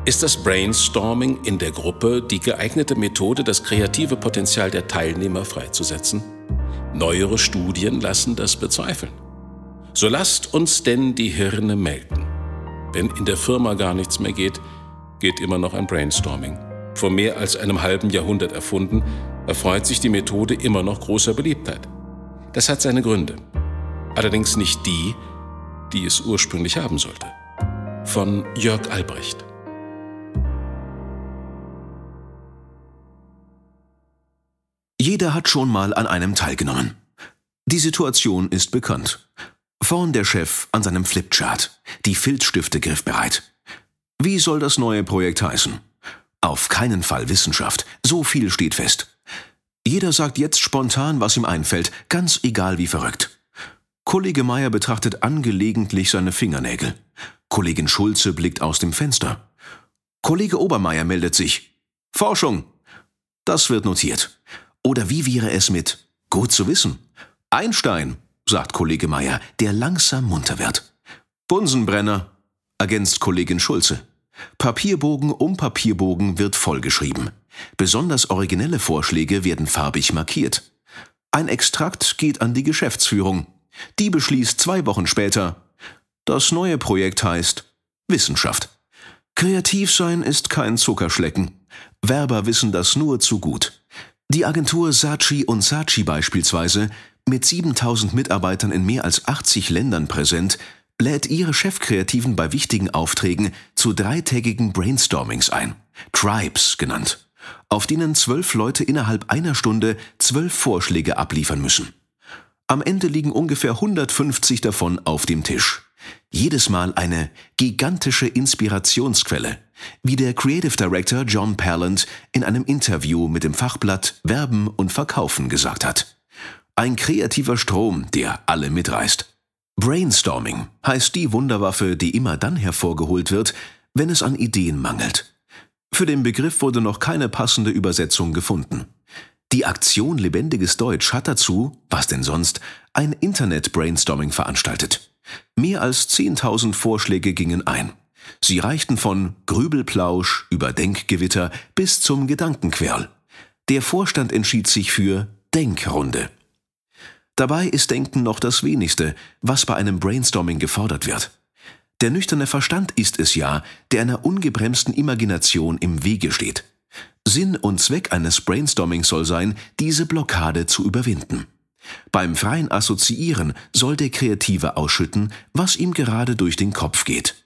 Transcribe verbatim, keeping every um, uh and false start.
ist das Brainstorming in der Gruppe die geeignete Methode, das kreative Potenzial der Teilnehmer freizusetzen? Neuere Studien lassen das bezweifeln. So lasst uns denn die Hirne melden. Wenn in der Firma gar nichts mehr geht, geht immer noch ein Brainstorming. Vor mehr als einem halben Jahrhundert erfunden, erfreut sich die Methode immer noch großer Beliebtheit. Das hat seine Gründe. Allerdings nicht die, die es ursprünglich haben sollte. Von Jörg Albrecht. Jeder hat schon mal an einem teilgenommen. Die Situation ist bekannt. Vorn der Chef an seinem Flipchart, die Filzstifte griffbereit. Wie soll das neue Projekt heißen? Auf keinen Fall Wissenschaft, so viel steht fest. Jeder sagt jetzt spontan, was ihm einfällt, ganz egal wie verrückt. Kollege Meier betrachtet angelegentlich seine Fingernägel. Kollegin Schulze blickt aus dem Fenster. Kollege Obermeier meldet sich. Forschung. Das wird notiert. Oder wie wäre es mit gut zu wissen? Einstein, sagt Kollege Meier, der langsam munter wird. Bunsenbrenner, ergänzt Kollegin Schulze. Papierbogen um Papierbogen wird vollgeschrieben. Besonders originelle Vorschläge werden farbig markiert. Ein Extrakt geht an die Geschäftsführung. Die beschließt zwei Wochen später: Das neue Projekt heißt Wissenschaft. Kreativ sein ist kein Zuckerschlecken. Werber wissen das nur zu gut. Die Agentur Saatchi und Saatchi beispielsweise, mit siebentausend Mitarbeitern in mehr als achtzig Ländern präsent, lädt ihre Chefkreativen bei wichtigen Aufträgen zu dreitägigen Brainstormings ein, Tribes genannt, auf denen zwölf Leute innerhalb einer Stunde zwölf Vorschläge abliefern müssen. Am Ende liegen ungefähr hundertfünfzig davon auf dem Tisch. Jedes Mal eine gigantische Inspirationsquelle, wie der Creative Director John Palland in einem Interview mit dem Fachblatt Werben und Verkaufen gesagt hat. Ein kreativer Strom, der alle mitreißt. Brainstorming heißt die Wunderwaffe, die immer dann hervorgeholt wird, wenn es an Ideen mangelt. Für den Begriff wurde noch keine passende Übersetzung gefunden. Die Aktion Lebendiges Deutsch hat dazu, was denn sonst, ein Internet-Brainstorming veranstaltet. Mehr als zehntausend Vorschläge gingen ein. Sie reichten von Grübelplausch über Denkgewitter bis zum Gedankenquerl. Der Vorstand entschied sich für Denkrunde. Dabei ist Denken noch das Wenigste, was bei einem Brainstorming gefordert wird. Der nüchterne Verstand ist es ja, der einer ungebremsten Imagination im Wege steht. Sinn und Zweck eines Brainstormings soll sein, diese Blockade zu überwinden. Beim freien Assoziieren soll der Kreative ausschütten, was ihm gerade durch den Kopf geht.